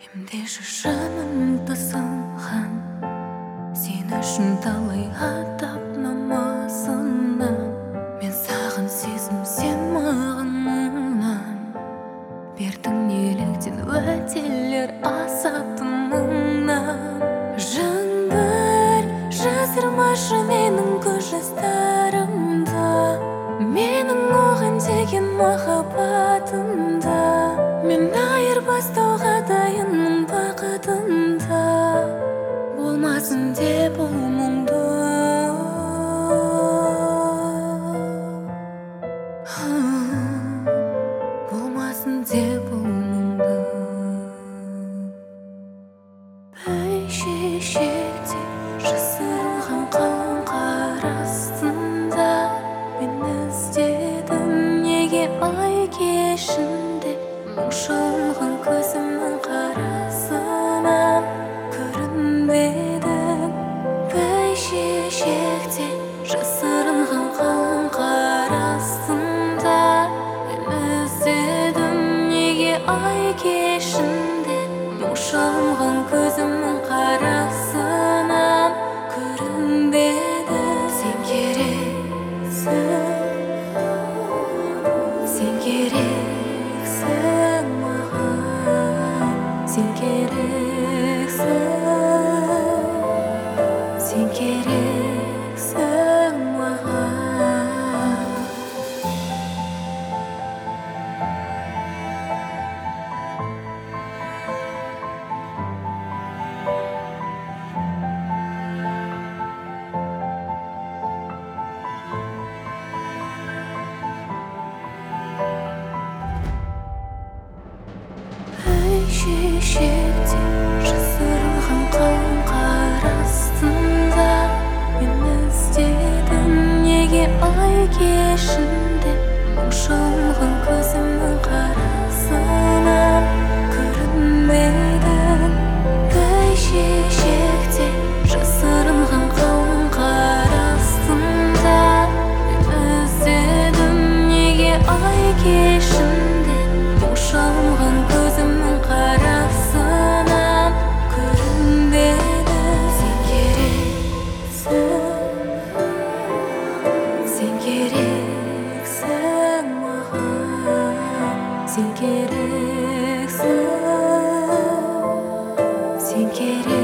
Емдеші жанымды сынған, сен үшін талай атап намазынан. Мен саған сезім, сен маған мұңнан. Бердің неліктен уәделер асатыныңнан. Жаңбыр жасырмашы менің көз жастарымды, менің оған деген махаббатымды. Мен айырбастауға дайынмын бақытымда, болмасын деп ол мұңды. Болмасын деп ол мұңды. Бәйшешектей жасырылған қалың қар астында мен іздедім неге ай кешінде. Мұң шылған көзімнің қарасынан көрінбедің. Бәйшешектей жасырылған қалың қар астында мен іздедім неге ай кешінде. Мұң шылған көзімнің қарасынан көрінбедің. Сен керексің, сен керексің маған. Сен керексің, сен керексің маған. Бәйшешектей жасырылған қалың қар астында мен іздедім неге ай кешінде. Мұң шылған көзімнің қарасынан көрінбедің. Бәйшешектей жасырылған қалың қар астында мен іздедім неге ай кешінде. Мұң шылған көзімнің қарасынан көрінбедің. Сен керексің, сен керексің маған. Сен керексің, сен керексің.